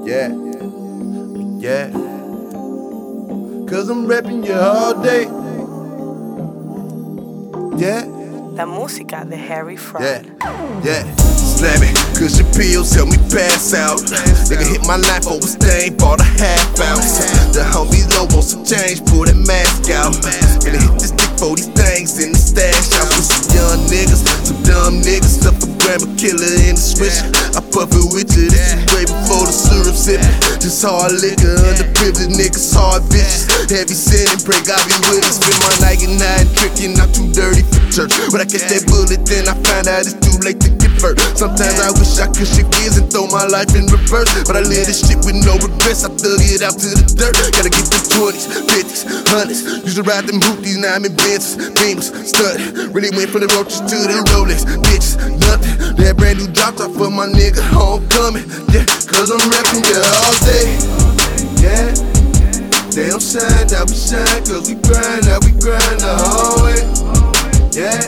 Yeah, yeah. Cause I'm reppin' you all day. Yeah. La música de Harry Fraud. Yeah. Slam it, cause your pills help me pass out. Nigga hit my life over stain, bought a half ounce. The homies low want some change, pull that mask out. Gonna hit this dick for these things in the stash house with some young niggas, some dumb niggas, stuff a grandma killer in the switch. I puff it with you, this is way before the syrup sippin'. Just hard liquor, underprivileged niggas, hard bitches. Heavy sinning, pray God be with us. Spend my night and night tricking, I'm too dirty for church. But I catch that bullet, then I find out it's too late to get hurt. Sometimes I wish I could shake gears and throw my life in reverse, but I live this shit with no regrets. I thug it out to the dirt. Gotta get the 20s, 50s, 100s. Used to ride them hooties, now I'm in Benzes, Beamers, stud. Really went from the roaches to the Rolex, bitches, nothing. That brand new drop top for my nigga homecoming. Yeah, cause I'm reppin' you all day. Yeah, they don't shine, now we shine, cause we grind the whole way. Yeah.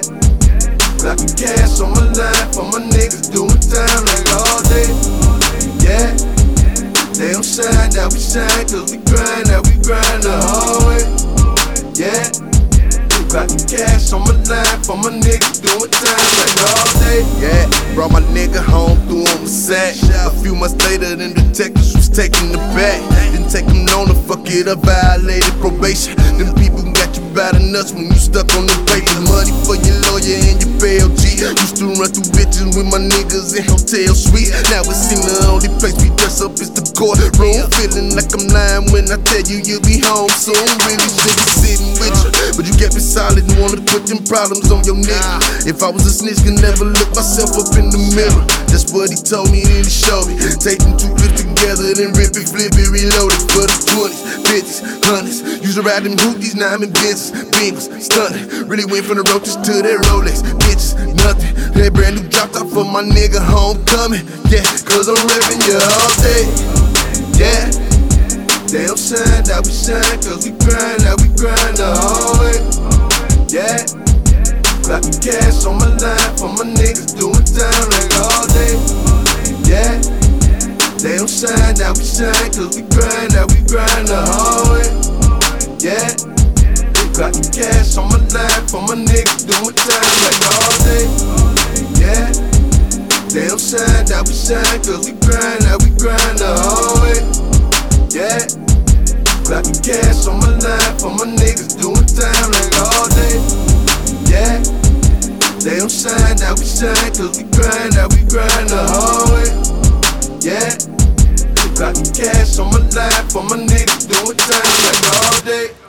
Got the cash on my line for my niggas doing time like all day. Yeah, they don't shine, now we shine, cause we grind the whole way. Yeah, got the cash on my line for my niggas doing time like all day. Yeah, brought my nigga home, threw him a sack. A few months later, then detectives was taking the back. Didn't take him long to fuck it up, violated probation. Them people got you by the nuts when you stuck on the papers. Money for your lawyer and your bail G. Used to run through bitches with my niggas in hotel suites. Now it seem the only place we dress up is the courtroom. Feeling like I'm lying when I tell you you'll be home soon. Really should be sitting with you, but you kept it solid and wanted to put them problems on your nigga. If I was a snitch, could never look myself up in the mirror. That's what he told me, then he showed me. Take them two clips together, then rip it, flip it, reload it. For the 20s, 50s, 100s. Used to ride them hooties, now I'm in Benzes, Beamers, stunning. Really went from the roaches to that Rolex, bitches, nothing. That brand new drop top for my nigga homecoming. Yeah, cause I'm reppin' you all day. Yeah, they don't shine, now we shine, cause we grind the whole way. Yeah, got the cash on my line for my niggas doing time like all day. Yeah, they don't shine, now we shine, cause we grind the whole way. Yeah, got the cash on my line for my niggas doing time like all day. Yeah, they don't shine, now we shine, cause we grind the whole way. Yeah, got the cash on my line for my niggas doing time like all day. Yeah, they don't shine, now we shine, cause we grind the whole way. Yeah, got the cash on my line for my niggas doing time like all day.